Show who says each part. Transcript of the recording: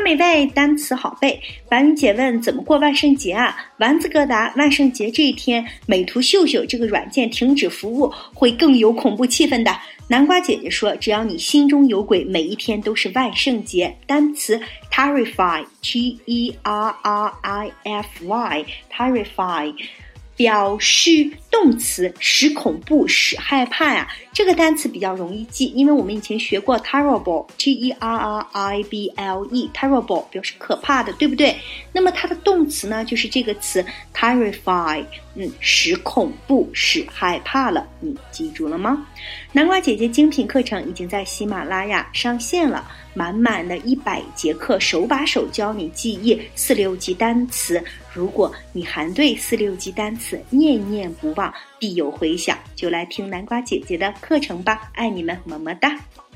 Speaker 1: 美味，单词好背。白云姐问怎么过万圣节啊？丸子哥答，万圣节这一天，美图秀秀这个软件停止服务，会更有恐怖气氛的。南瓜姐姐说，只要你心中有鬼，每一天都是万圣节。单词 terrify T-E-R-R-I-F-Y terrify 表示动词，使恐怖，使害怕呀。这个单词比较容易记，因为我们以前学过 terrible T-E-R-R-I-B-L-E terrible 表示可怕的，对不对？那么它的动词呢，就是这个词 terrify，使恐怖，使害怕了，你记住了吗？南瓜姐姐精品课程已经在喜马拉雅上线了，满满的100节课，手把手教你记忆4-6级单词。如果你还对4-6级单词念念不忘，必有回响，就来听南瓜姐姐的课程吧，爱你们，么么哒。